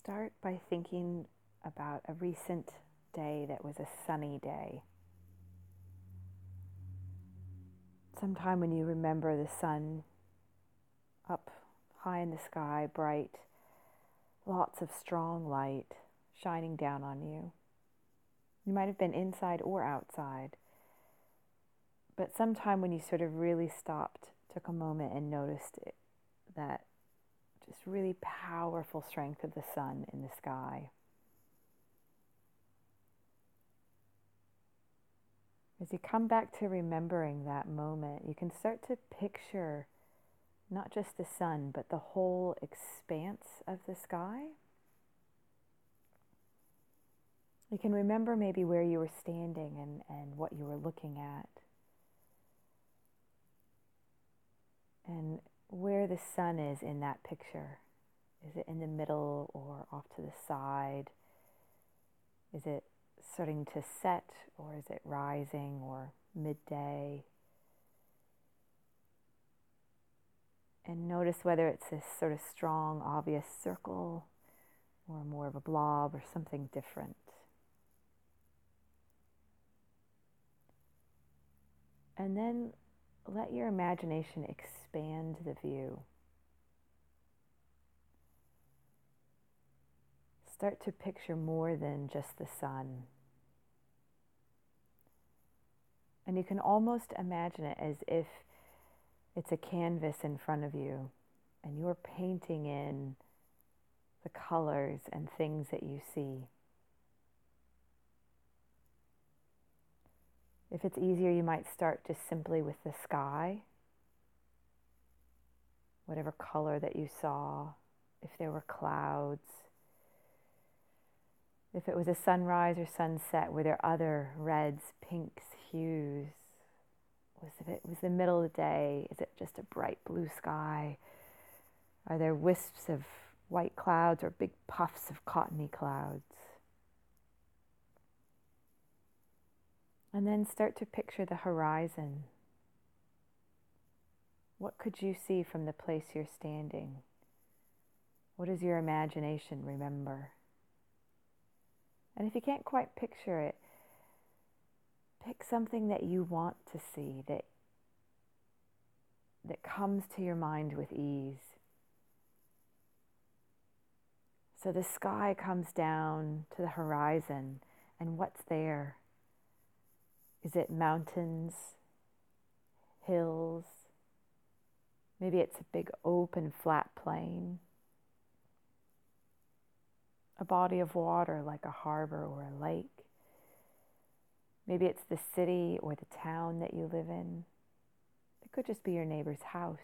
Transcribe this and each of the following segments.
Start by thinking about a recent day that was a sunny day. Sometime when you remember the sun up high in the sky, bright, lots of strong light shining down on you. You might have been inside or outside, but sometime when you sort of really stopped, took a moment and noticed that just really powerful strength of the sun in the sky. As you come back to remembering that moment, you can start to picture not just the sun, but the whole expanse of the sky. You can remember maybe where you were standing and what you were looking at. And where the sun is in that picture. Is it in the middle or off to the side? Is it starting to set, or is it rising, or midday? And notice whether it's this sort of strong, obvious circle or more of a blob or something different. And then let your imagination expand the view. Start to picture more than just the sun. And you can almost imagine it as if it's a canvas in front of you and you're painting in the colors and things that you see. If it's easier, you might start just simply with the sky, whatever color that you saw, if there were clouds. If it was a sunrise or sunset, were there other reds, pinks, hues? If it was the middle of the day, is it just a bright blue sky? Are there wisps of white clouds or big puffs of cottony clouds? And then start to picture the horizon. What could you see from the place you're standing? What does your imagination remember? And if you can't quite picture it, pick something that you want to see, that comes to your mind with ease. So the sky comes down to the horizon, and what's there? Is it mountains, hills? Maybe it's a big open flat plain. A body of water like a harbor or a lake. Maybe it's the city or the town that you live in. It could just be your neighbor's house.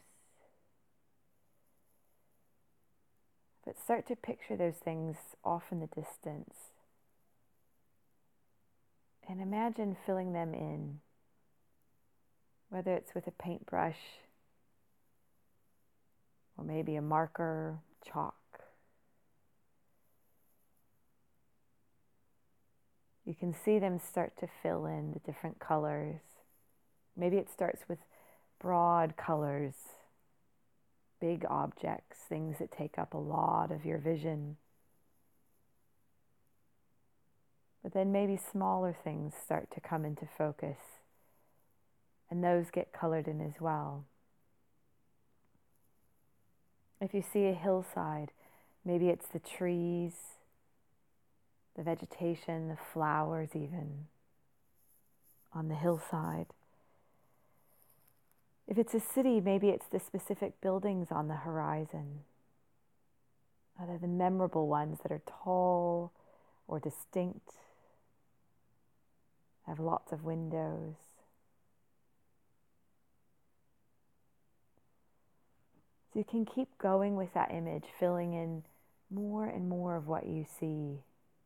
But start to picture those things off in the distance. And imagine filling them in, whether it's with a paintbrush or maybe a marker, chalk. You can see them start to fill in the different colors. Maybe it starts with broad colors, big objects, things that take up a lot of your vision. But then maybe smaller things start to come into focus, and those get colored in as well. If you see a hillside, maybe it's the trees, the vegetation, the flowers even on the hillside. If it's a city, maybe it's the specific buildings on the horizon. Are they the memorable ones that are tall or distinct, have lots of windows? So you can keep going with that image, filling in more and more of what you see.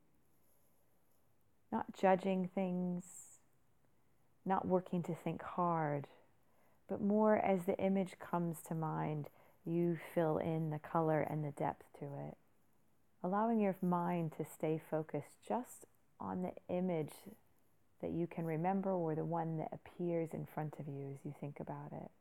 Not judging things, not working to think hard, but more as the image comes to mind, you fill in the color and the depth to it. Allowing your mind to stay focused just on the image that you can remember or the one that appears in front of you as you think about it.